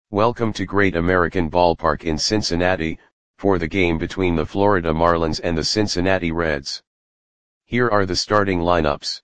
Welcome to Great American Ballpark in Cincinnati, for the game between the Florida Marlins and the Cincinnati Reds. Here are the starting lineups.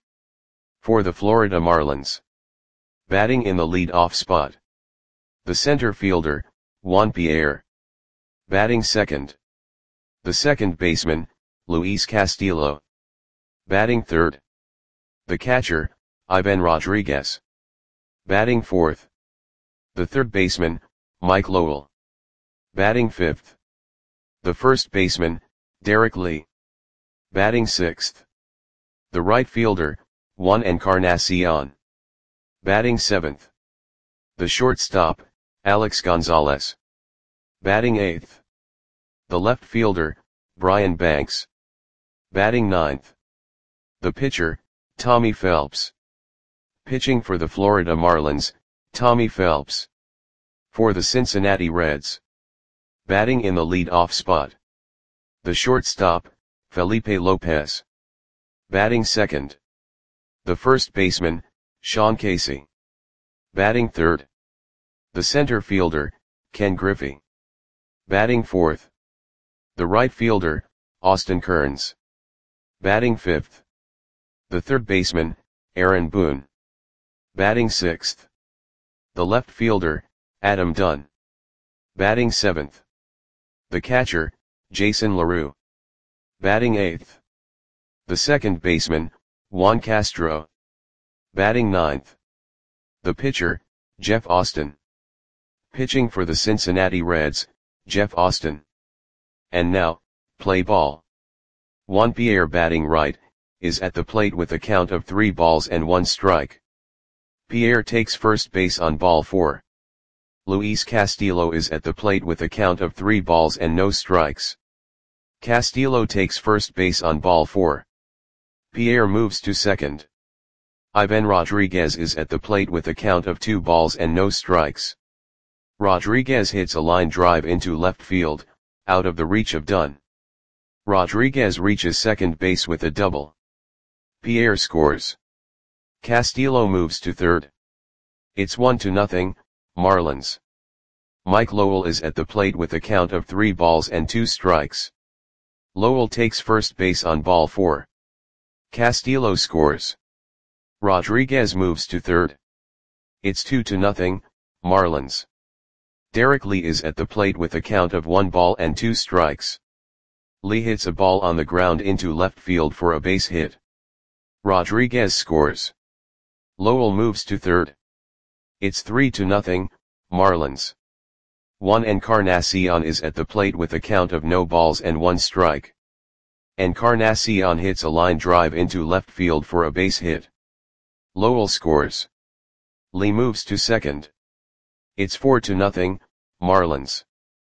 For the Florida Marlins. Batting in the lead-off spot. The center fielder, Juan Pierre. Batting second. The second baseman, Luis Castillo. Batting third. The catcher, Ivan Rodriguez. Batting fourth. The third baseman, Mike Lowell. Batting fifth. The first baseman, Derek Lee. Batting sixth. The right fielder, Juan Encarnacion. Batting seventh. The shortstop, Alex Gonzalez. Batting eighth. The left fielder, Brian Banks. Batting ninth. The pitcher, Tommy Phelps. Pitching for the Florida Marlins, Tommy Phelps. For the Cincinnati Reds. Batting in the lead-off spot. The shortstop, Felipe Lopez. Batting second. The first baseman, Sean Casey. Batting third. The center fielder, Ken Griffey. Batting fourth. The right fielder, Austin Kearns. Batting fifth. The third baseman, Aaron Boone. Batting sixth. The left fielder, Adam Dunn. Batting seventh. The catcher, Jason LaRue. Batting eighth. The second baseman, Juan Castro. Batting ninth. The pitcher, Jeff Austin. Pitching for the Cincinnati Reds, Jeff Austin. And now, play ball. Juan Pierre batting right, is at the plate with a count of 3 balls and 1 strike. Pierre takes first base on ball 4. Luis Castillo is at the plate with a count of 3 balls and no strikes. Castillo takes first base on ball 4. Pierre moves to second. Ivan Rodriguez is at the plate with a count of 2 balls and no strikes. Rodriguez hits a line drive into left field, out of the reach of Dunn. Rodriguez reaches second base with a double. Pierre scores. Castillo moves to third. It's 1-0, Marlins. Mike Lowell is at the plate with a count of 3 balls and 2 strikes. Lowell takes first base on ball 4. Castillo scores. Rodriguez moves to third. It's 2-0, Marlins. Derek Lee is at the plate with a count of 1 ball and 2 strikes. Lee hits a ball on the ground into left field for a base hit. Rodriguez scores. Lowell moves to third. It's 3-0, Marlins. Juan Encarnacion is at the plate with a count of no balls and 1 strike. Encarnacion hits a line drive into left field for a base hit. Lowell scores. Lee moves to second. It's 4-0, Marlins.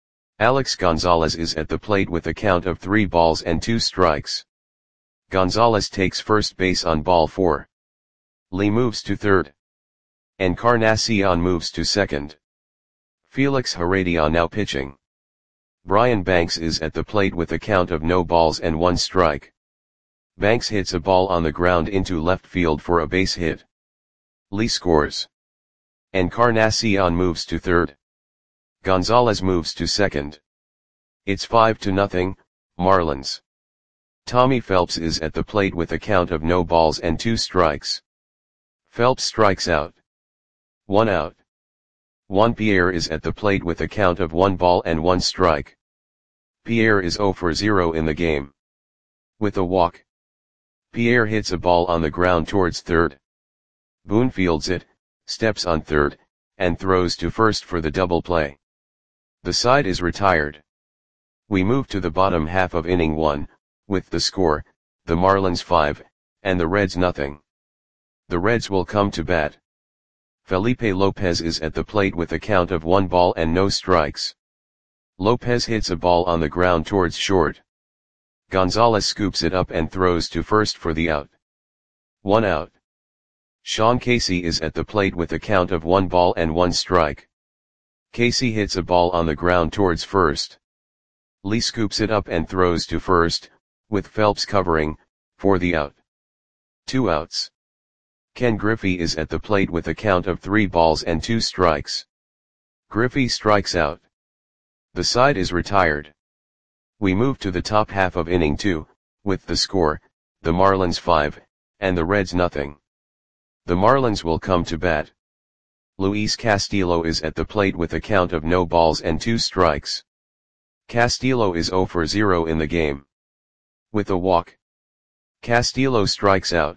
Alex Gonzalez is at the plate with a count of 3 balls and 2 strikes. Gonzalez takes first base on ball 4. Lee moves to third. Encarnacion moves to second. Felix Heredia now pitching. Brian Banks is at the plate with a count of no balls and 1 strike. Banks hits a ball on the ground into left field for a base hit. Lee scores. Encarnacion moves to third. Gonzalez moves to second. It's 5-0, Marlins. Tommy Phelps is at the plate with a count of no balls and 2 strikes. Phelps strikes out. 1 out. Juan Pierre is at the plate with a count of 1 ball and 1 strike. Pierre is 0 for 0 in the game. With a walk. Pierre hits a ball on the ground towards third. Boone fields it, steps on third, and throws to first for the double play. The side is retired. We move to the bottom half of inning 1, with the score, the Marlins 5, and the Reds nothing. The Reds will come to bat. Felipe Lopez is at the plate with a count of 1 ball and no strikes. Lopez hits a ball on the ground towards short. Gonzalez scoops it up and throws to first for the out. 1 out. Sean Casey is at the plate with a count of 1 ball and 1 strike. Casey hits a ball on the ground towards first. Lee scoops it up and throws to first, with Phelps covering, for the out. 2 outs. Ken Griffey is at the plate with a count of 3 balls and 2 strikes. Griffey strikes out. The side is retired. We move to the top half of inning 2, with the score, the Marlins 5, and the Reds nothing. The Marlins will come to bat. Luis Castillo is at the plate with a count of no balls and 2 strikes. Castillo is 0 for 0 in the game. With a walk, Castillo strikes out.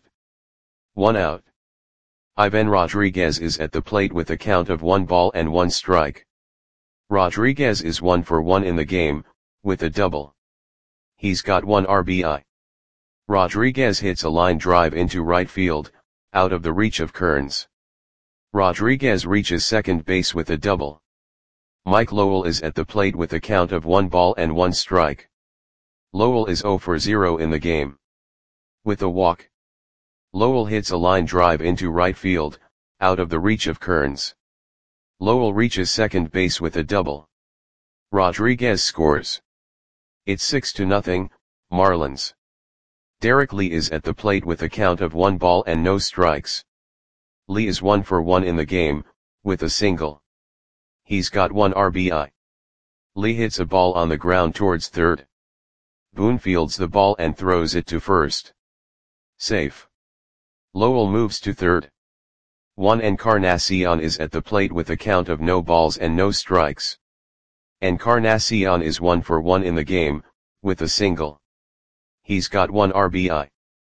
1 out. Ivan Rodriguez is at the plate with a count of 1 ball and 1 strike. Rodriguez is 1 for 1 in the game, with a double. He's got 1 RBI. Rodriguez hits a line drive into right field, out of the reach of Kearns. Rodriguez reaches second base with a double. Mike Lowell is at the plate with a count of 1 ball and 1 strike. Lowell is 0 for 0 in the game. With a walk, Lowell hits a line drive into right field, out of the reach of Kearns. Lowell reaches second base with a double. Rodriguez scores. It's 6-0, Marlins. Derek Lee is at the plate with a count of 1 ball and no strikes. Lee is 1 for 1 in the game, with a single. He's got 1 RBI. Lee hits a ball on the ground towards third. Boone fields the ball and throws it to first. Safe. Lowell moves to third. Juan Encarnacion is at the plate with a count of no balls and no strikes. Encarnacion is 1 for 1 in the game, with a single. He's got 1 RBI.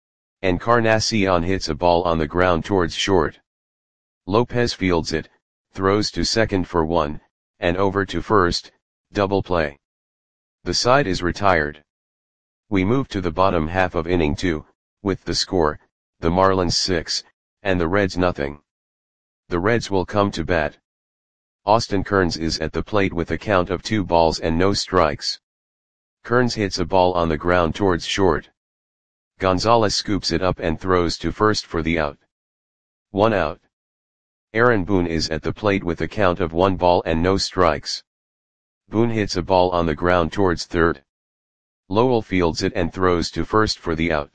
Encarnacion hits a ball on the ground towards short. Lopez fields it, throws to second for 1, and over to first, double play. The side is retired. We move to the bottom half of inning 2, with the score, the Marlins 6, and the Reds nothing. The Reds will come to bat. Austin Kearns is at the plate with a count of 2 balls and no strikes. Kearns hits a ball on the ground towards short. Gonzalez scoops it up and throws to first for the out. 1 out. Aaron Boone is at the plate with a count of 1 ball and no strikes. Boone hits a ball on the ground towards third. Lowell fields it and throws to first for the out.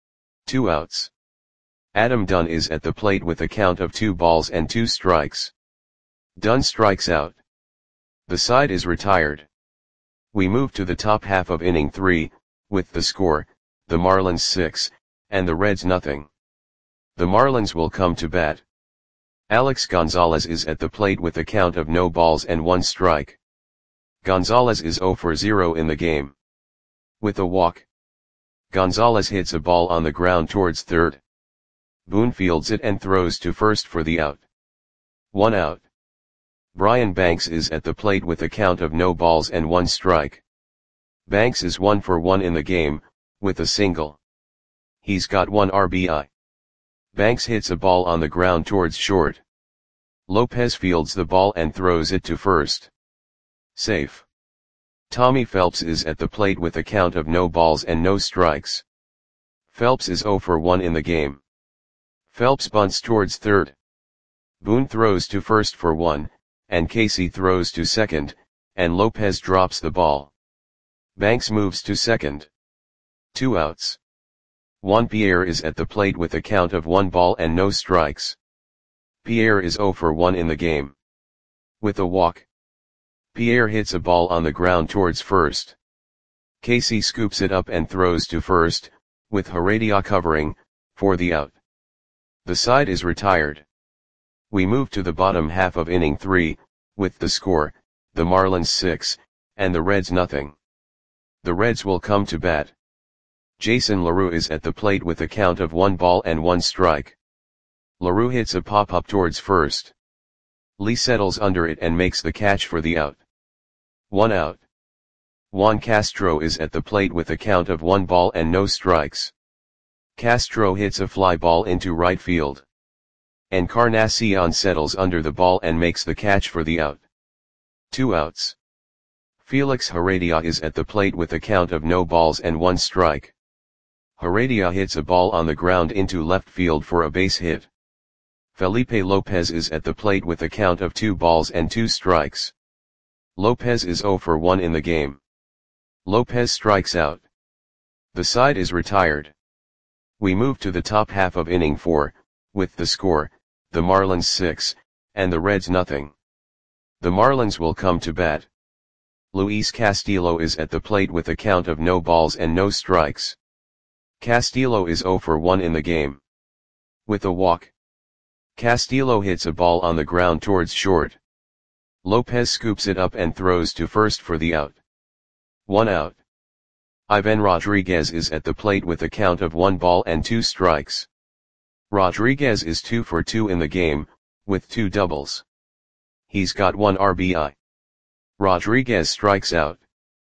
2 outs. Adam Dunn is at the plate with a count of 2 balls and 2 strikes. Dunn strikes out. The side is retired. We move to the top half of inning 3, with the score, the Marlins 6, and the Reds nothing. The Marlins will come to bat. Alex Gonzalez is at the plate with a count of no balls and 1 strike. Gonzalez is 0 for 0 in the game. With a walk, Gonzalez hits a ball on the ground towards third. Boone fields it and throws to first for the out. 1 out. Brian Banks is at the plate with a count of no balls and 1 strike. Banks is 1 for 1 in the game, with a single. He's got 1 RBI. Banks hits a ball on the ground towards short. Lopez fields the ball and throws it to first. Safe. Tommy Phelps is at the plate with a count of no balls and no strikes. Phelps is 0 for 1 in the game. Phelps bunts towards third. Boone throws to first for 1, and Casey throws to second, and Lopez drops the ball. Banks moves to second. 2 outs. Juan Pierre is at the plate with a count of 1 ball and no strikes. Pierre is 0 for 1 in the game. With a walk, Pierre hits a ball on the ground towards first. Casey scoops it up and throws to first, with Heredia covering, for the out. The side is retired. We move to the bottom half of inning 3, with the score, the Marlins 6, and the Reds nothing. The Reds will come to bat. Jason LaRue is at the plate with a count of 1 ball and 1 strike. LaRue hits a pop-up towards first. Lee settles under it and makes the catch for the out. 1 out. Juan Castro is at the plate with a count of 1 ball and no strikes. Castro hits a fly ball into right field. Encarnacion settles under the ball and makes the catch for the out. 2 outs. Felix Heredia is at the plate with a count of no balls and 1 strike. Heredia hits a ball on the ground into left field for a base hit. Felipe Lopez is at the plate with a count of 2 balls and 2 strikes. Lopez is 0 for 1 in the game. Lopez strikes out. The side is retired. We move to the top half of inning 4, with the score, the Marlins 6, and the Reds nothing. The Marlins will come to bat. Luis Castillo is at the plate with a count of no balls and no strikes. Castillo is 0 for 1 in the game. With a walk, Castillo hits a ball on the ground towards short. Lopez scoops it up and throws to first for the out. 1 out. Ivan Rodriguez is at the plate with a count of 1 ball and 2 strikes. Rodriguez is 2 for 2 in the game, with 2 doubles. He's got 1 RBI. Rodriguez strikes out.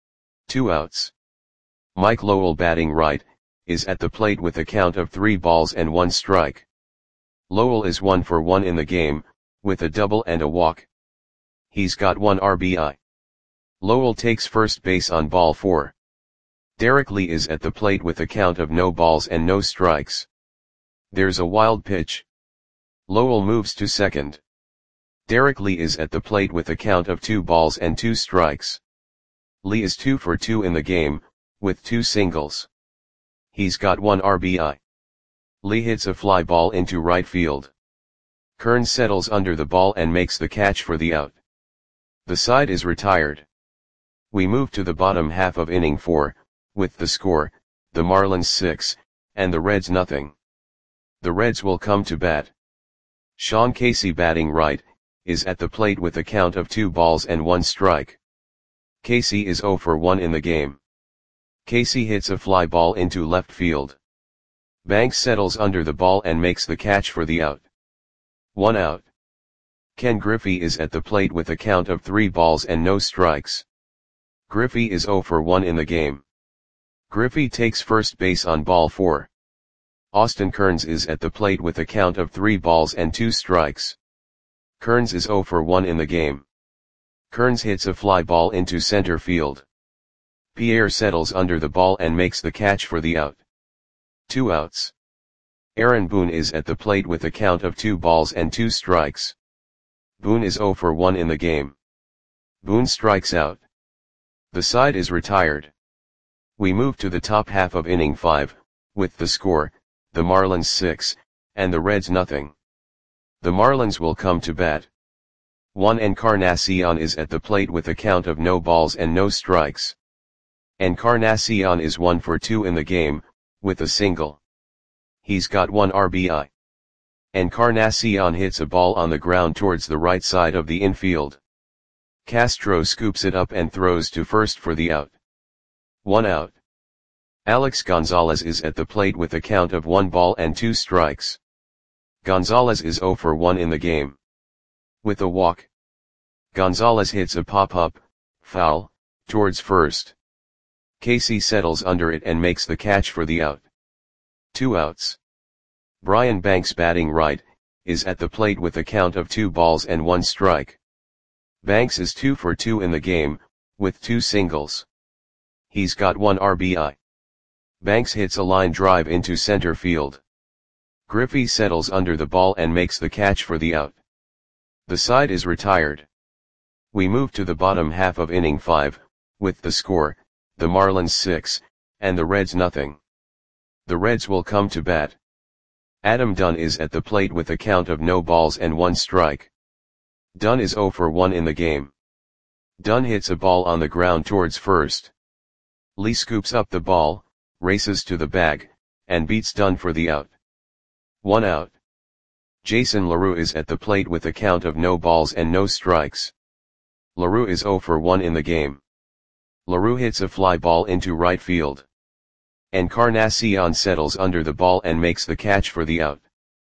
2 outs. Mike Lowell, batting right, is at the plate with a count of 3 balls and 1 strike. Lowell is 1 for 1 in the game, with a double and a walk. He's got 1 RBI. Lowell takes first base on ball 4. Derek Lee is at the plate with a count of no balls and no strikes. There's a wild pitch. Lowell moves to second. Derek Lee is at the plate with a count of 2 balls and 2 strikes. Lee is 2 for 2 in the game, with 2 singles. He's got 1 RBI. Lee hits a fly ball into right field. Kearns settles under the ball and makes the catch for the out. The side is retired. We move to the bottom half of inning 4, with the score, the Marlins 6, and the Reds nothing. The Reds will come to bat. Sean Casey, batting right, is at the plate with a count of 2 balls and 1 strike. Casey is 0 for 1 in the game. Casey hits a fly ball into left field. Banks settles under the ball and makes the catch for the out. 1 out. Ken Griffey is at the plate with a count of 3 balls and no strikes. Griffey is 0 for 1 in the game. Griffey takes first base on ball 4. Austin Kearns is at the plate with a count of 3 balls and 2 strikes. Kearns is 0 for 1 in the game. Kearns hits a fly ball into center field. Pierre settles under the ball and makes the catch for the out. 2 outs. Aaron Boone is at the plate with a count of 2 balls and 2 strikes. Boone is 0 for 1 in the game. Boone strikes out. The side is retired. We move to the top half of inning 5, with the score, the Marlins 6, and the Reds nothing. The Marlins will come to bat. Juan Encarnacion is at the plate with a count of no balls and no strikes. Encarnacion is 1 for 2 in the game, with a single. He's got 1 RBI. Encarnacion hits a ball on the ground towards the right side of the infield. Castro scoops it up and throws to first for the out. 1 out. Alex Gonzalez is at the plate with a count of 1 ball and 2 strikes. Gonzalez is 0 for 1 in the game. With a walk, Gonzalez hits a pop-up, foul, towards first. Casey settles under it and makes the catch for the out. 2 outs. Brian Banks, batting right, is at the plate with a count of 2 balls and 1 strike. Banks is 2 for 2 in the game, with 2 singles. He's got 1 RBI. Banks hits a line drive into center field. Griffey settles under the ball and makes the catch for the out. The side is retired. We move to the bottom half of inning 5, with the score, the Marlins 6, and the Reds nothing. The Reds will come to bat. Adam Dunn is at the plate with a count of no balls and 1 strike. Dunn is 0 for 1 in the game. Dunn hits a ball on the ground towards first. Lee scoops up the ball, races to the bag, and beats Dunn for the out. 1 out. Jason LaRue is at the plate with a count of no balls and no strikes. LaRue is 0 for 1 in the game. LaRue hits a fly ball into right field. Encarnacion settles under the ball and makes the catch for the out.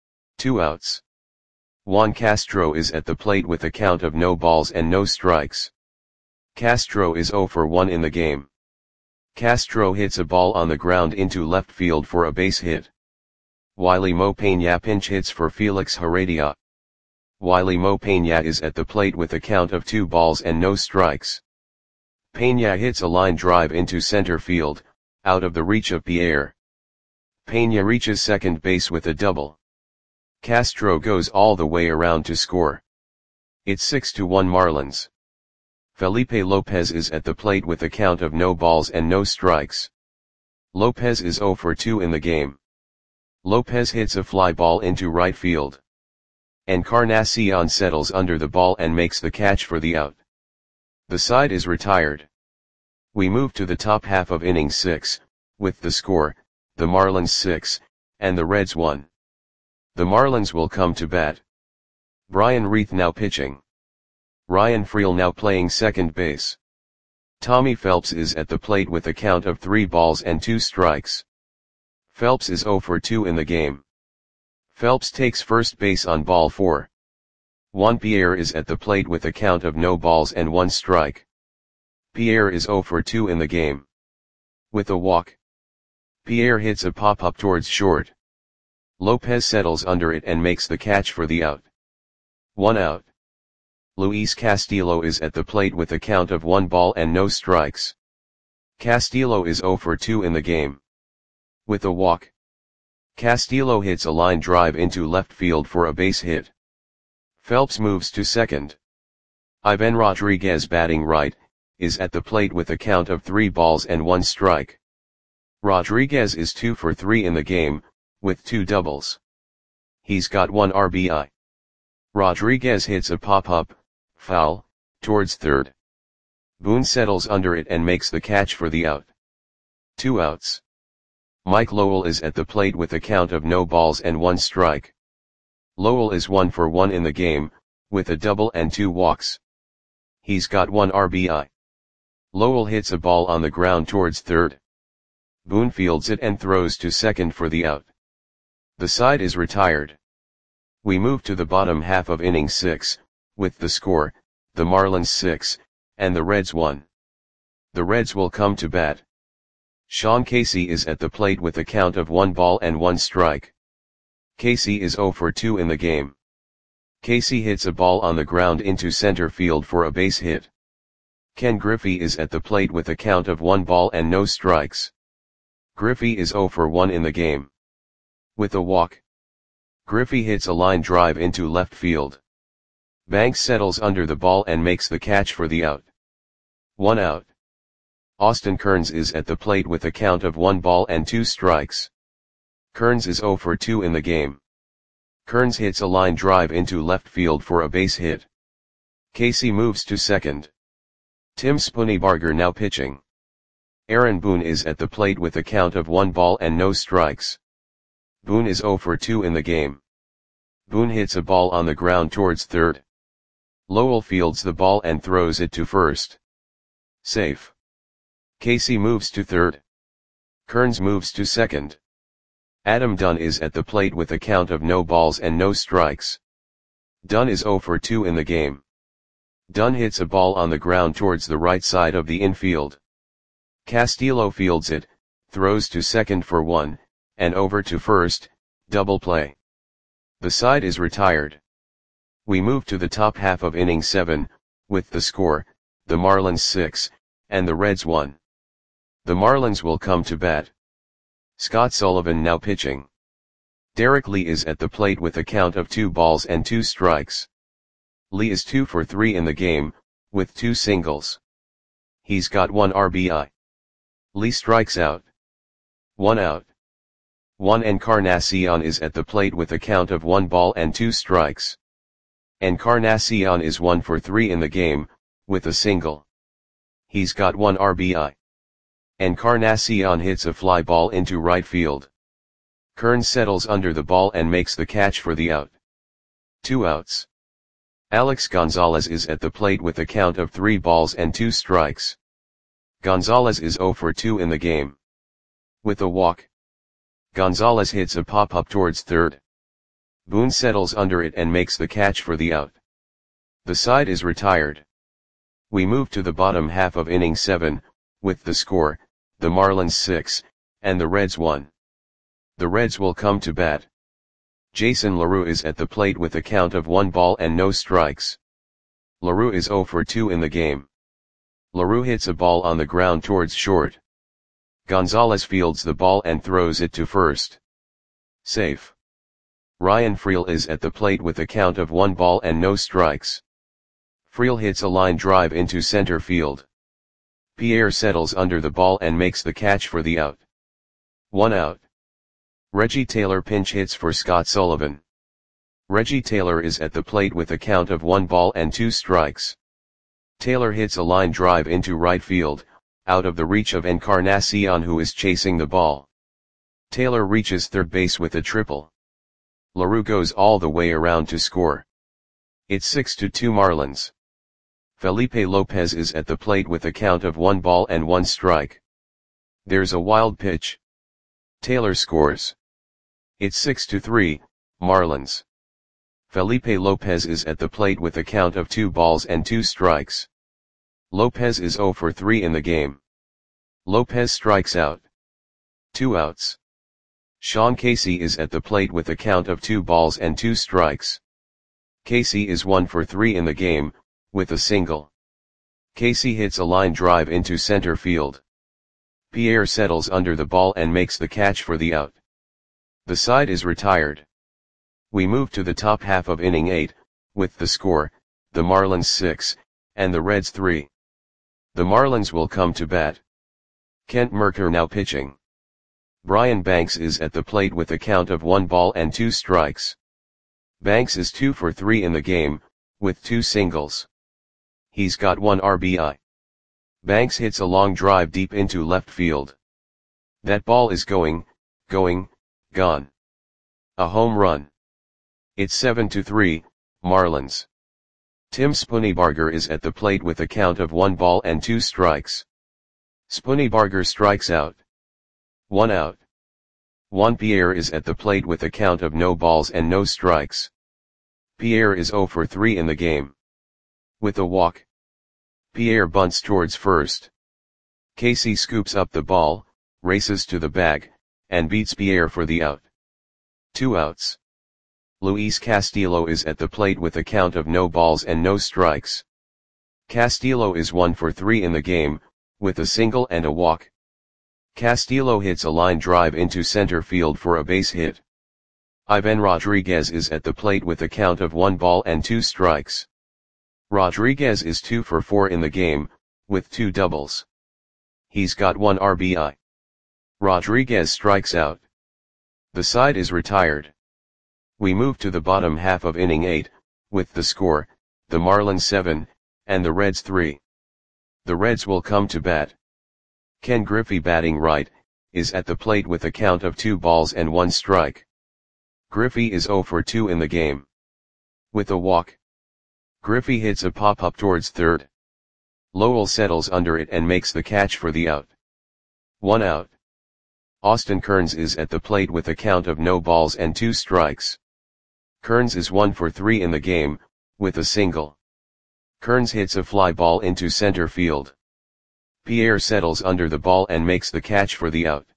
2 outs. Juan Castro is at the plate with a count of no balls and no strikes. Castro is 0 for 1 in the game. Castro hits a ball on the ground into left field for a base hit. Wiley Mo Peña pinch hits for Felix Heredia. Wiley Mo Peña is at the plate with a count of 2 balls and no strikes. Peña hits a line drive into center field, out of the reach of Pierre. Peña reaches second base with a double. Castro goes all the way around to score. It's 6-1 Marlins. Felipe Lopez is at the plate with a count of no balls and no strikes. Lopez is 0 for 2 in the game. Lopez hits a fly ball into right field. Encarnacion settles under the ball and makes the catch for the out. The side is retired. We move to the top half of inning 6, with the score, the Marlins 6, and the Reds 1. The Marlins will come to bat. Bryan Reith now pitching. Ryan Freel now playing second base. Tommy Phelps is at the plate with a count of 3 balls and 2 strikes. Phelps is 0 for 2 in the game. Phelps takes first base on ball 4. Juan Pierre is at the plate with a count of no balls and 1 strike. Pierre is 0 for 2 in the game. With a walk. Pierre hits a pop-up towards short. Lopez settles under it and makes the catch for the out. 1 out. Luis Castillo is at the plate with a count of 1 ball and no strikes. Castillo is 0 for 2 in the game. With a walk. Castillo hits a line drive into left field for a base hit. Phelps moves to second. Ivan Rodriguez, batting right, is at the plate with a count of 3 balls and 1 strike. Rodriguez is 2 for 3 in the game, with 2 doubles. He's got 1 RBI. Rodriguez hits a pop-up, foul, towards third. Boone settles under it and makes the catch for the out. 2 outs. Mike Lowell is at the plate with a count of no balls and 1 strike. Lowell is 1 for 1 in the game, with a double and 2 walks. He's got 1 RBI. Lowell hits a ball on the ground towards third. Boone fields it and throws to second for the out. The side is retired. We move to the bottom half of inning 6, with the score, the Marlins 6, and the Reds 1. The Reds will come to bat. Sean Casey is at the plate with a count of 1 ball and 1 strike. Casey is 0 for 2 in the game. Casey hits a ball on the ground into center field for a base hit. Ken Griffey is at the plate with a count of 1 ball and no strikes. Griffey is 0 for 1 in the game. With a walk. Griffey hits a line drive into left field. Banks settles under the ball and makes the catch for the out. 1 out. Austin Kearns is at the plate with a count of 1 ball and 2 strikes. Kearns is 0 for 2 in the game. Kearns hits a line drive into left field for a base hit. Casey moves to second. Tim Spunybarger now pitching. Aaron Boone is at the plate with a count of 1 ball and no strikes. Boone is 0 for 2 in the game. Boone hits a ball on the ground towards third. Lowell fields the ball and throws it to first. Safe. Casey moves to third. Kearns moves to second. Adam Dunn is at the plate with a count of no balls and no strikes. Dunn is 0 for 2 in the game. Dunn hits a ball on the ground towards the right side of the infield. Castillo fields it, throws to second for 1, and over to first, double play. The side is retired. We move to the top half of inning 7, with the score, the Marlins 6, and the Reds 1. The Marlins will come to bat. Scott Sullivan now pitching. Derek Lee is at the plate with a count of 2 balls and 2 strikes. Lee is 2 for 3 in the game, with 2 singles. He's got 1 RBI. Lee strikes out. 1 out. Juan Encarnacion is at the plate with a count of 1 ball and 2 strikes. Encarnacion is 1 for 3 in the game, with a single. He's got 1 RBI. Encarnacion hits a fly ball into right field. Kearns settles under the ball and makes the catch for the out. 2 outs. Alex Gonzalez is at the plate with a count of 3 balls and 2 strikes. Gonzalez is 0 for 2 in the game. With a walk. Gonzalez hits a pop-up towards third. Boone settles under it and makes the catch for the out. The side is retired. We move to the bottom half of inning 7, with the score, the Marlins 6, and the Reds 1. The Reds will come to bat. Jason LaRue is at the plate with a count of 1 ball and no strikes. LaRue is 0 for 2 in the game. LaRue hits a ball on the ground towards short. Gonzalez fields the ball and throws it to first. Safe. Ryan Freel is at the plate with a count of 1 ball and no strikes. Freel hits a line drive into center field. Pierre settles under the ball and makes the catch for the out. 1 out. Reggie Taylor pinch hits for Scott Sullivan. Reggie Taylor is at the plate with a count of 1 ball and 2 strikes. Taylor hits a line drive into right field, out of the reach of Encarnacion, who is chasing the ball. Taylor reaches third base with a triple. LaRue goes all the way around to score. It's 6-2 Marlins. Felipe Lopez is at the plate with a count of 1 ball and 1 strike. There's a wild pitch. Taylor scores. It's 6-3, Marlins. Felipe Lopez is at the plate with a count of 2 balls and 2 strikes. Lopez is 0 for 3 in the game. Lopez strikes out. 2 outs. Sean Casey is at the plate with a count of 2 balls and 2 strikes. Casey is 1 for 3 in the game, with a single. Casey hits a line drive into center field. Pierre settles under the ball and makes the catch for the out. The side is retired. We move to the top half of inning 8, with the score, the Marlins 6, and the Reds 3. The Marlins will come to bat. Kent Mercker now pitching. Brian Banks is at the plate with a count of 1 ball and 2 strikes. Banks is 2 for 3 in the game, with 2 singles. He's got 1 RBI. Banks hits a long drive deep into left field. That ball is going, gone. A home run. It's 7-3, Marlins. Tim Spunnybarger is at the plate with a count of 1 ball and 2 strikes. Spunnybarger strikes out. 1 out. Juan Pierre is at the plate with a count of no balls and no strikes. Pierre is 0 for 3 in the game. With a walk. Pierre bunts towards first. Casey scoops up the ball, races to the bag, and beats Pierre for the out. 2 outs. Luis Castillo is at the plate with a count of no balls and no strikes. Castillo is 1 for 3 in the game, with a single and a walk. Castillo hits a line drive into center field for a base hit. Ivan Rodriguez is at the plate with a count of 1 ball and 2 strikes. Rodriguez is 2 for 4 in the game, with 2 doubles. He's got 1 RBI. Rodriguez strikes out. The side is retired. We move to the bottom half of inning 8, with the score, the Marlins 7, and the Reds 3. The Reds will come to bat. Ken Griffey, batting right, is at the plate with a count of 2 balls and 1 strike. Griffey is 0 for 2 in the game. With a walk. Griffey hits a pop-up towards third. Lowell settles under it and makes the catch for the out. 1 out. Austin Kearns is at the plate with a count of no balls and 2 strikes. Kearns is 1 for 3 in the game, with a single. Kearns hits a fly ball into center field. Pierre settles under the ball and makes the catch for the out.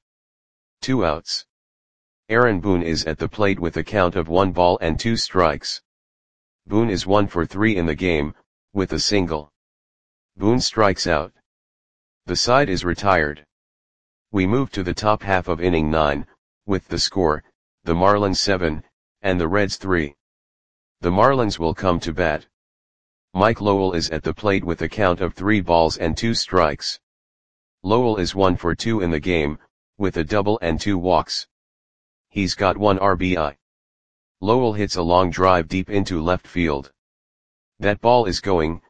2 outs. Aaron Boone is at the plate with a count of 1 ball and 2 strikes. Boone is 1 for 3 in the game, with a single. Boone strikes out. The side is retired. We move to the top half of inning 9, with the score, the Marlins 7, and the Reds 3. The Marlins will come to bat. Mike Lowell is at the plate with a count of 3 balls and 2 strikes. Lowell is 1 for 2 in the game, with a double and 2 walks. He's got 1 RBI. Lowell hits a long drive deep into left field. That ball is going,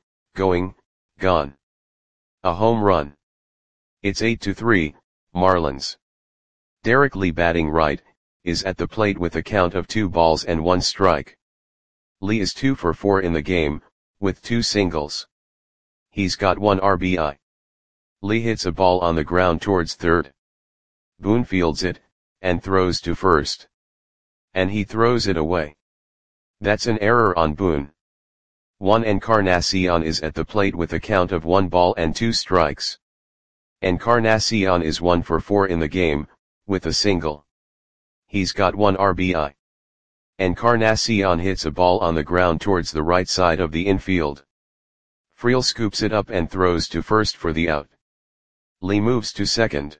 gone. A home run. It's 8-3, Marlins. Derek Lee, batting right, is at the plate with a count of 2 balls and 1 strike. Lee is 2 for 4 in the game, with 2 singles. He's got 1 RBI. Lee hits a ball on the ground towards third. Boone fields it, and throws to first. And he throws it away. That's an error on Boone. Juan Encarnacion is at the plate with a count of 1 ball and 2 strikes. Encarnacion is 1 for 4 in the game, with a single. He's got 1 RBI. Encarnacion hits a ball on the ground towards the right side of the infield. Friel scoops it up and throws to first for the out. Lee moves to second.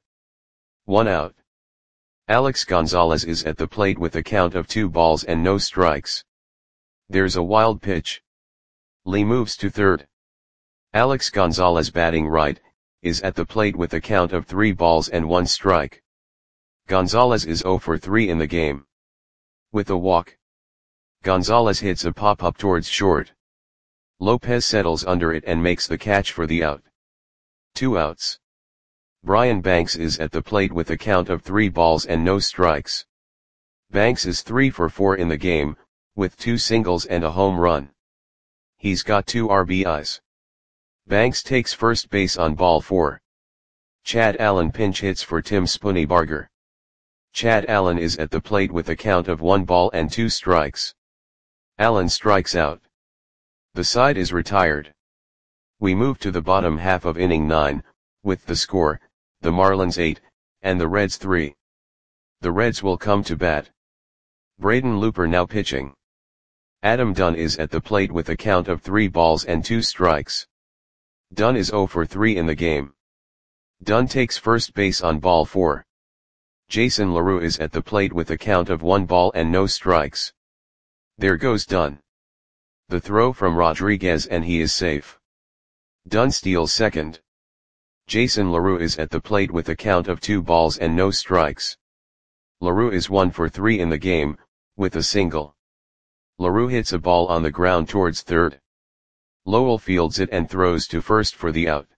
1 out. Alex Gonzalez is at the plate with a count of 2 balls and no strikes. There's a wild pitch. Lee moves to third. Alex Gonzalez, batting right, is at the plate with a count of 3 balls and 1 strike. Gonzalez is 0 for 3 in the game. With a walk. Gonzalez hits a pop-up towards short. Lopez settles under it and makes the catch for the out. 2 outs. Brian Banks is at the plate with a count of 3 balls and no strikes. Banks is 3 for 4 in the game, with 2 singles and a home run. He's got 2 RBIs. Banks takes first base on ball 4. Chad Allen pinch hits for Tim Spooneybarger. Chad Allen is at the plate with a count of 1 ball and 2 strikes. Allen strikes out. The side is retired. We move to the bottom half of inning 9, with the score, the Marlins 8, and the Reds 3. The Reds will come to bat. Braden Looper now pitching. Adam Dunn is at the plate with a count of 3 balls and 2 strikes. Dunn is 0 for 3 in the game. Dunn takes first base on ball 4. Jason LaRue is at the plate with a count of 1 ball and no strikes. There goes Dunn. The throw from Rodriguez and he is safe. Dunn steals second. Jason LaRue is at the plate with a count of 2 balls and no strikes. LaRue is 1 for 3 in the game, with a single. LaRue hits a ball on the ground towards third. Lowell fields it and throws to first for the out.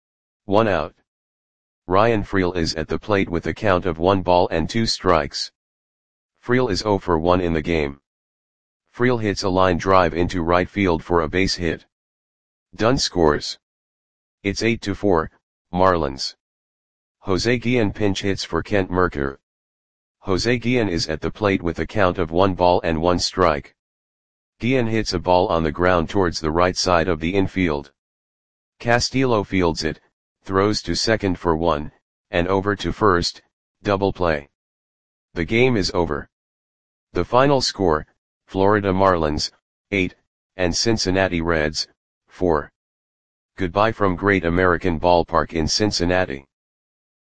1 out. Ryan Freel is at the plate with a count of 1 ball and 2 strikes. Freel is 0 for 1 in the game. Freel hits a line drive into right field for a base hit. Dunn scores. It's 8-4, Marlins. Jose Guillen pinch hits for Kent Mercker. Jose Guillen is at the plate with a count of 1 ball and 1 strike. Guillen hits a ball on the ground towards the right side of the infield. Castillo fields it, throws to second for 1, and over to first, double play. The game is over. The final score, Florida Marlins, 8, and Cincinnati Reds, 4. Goodbye from Great American Ballpark in Cincinnati.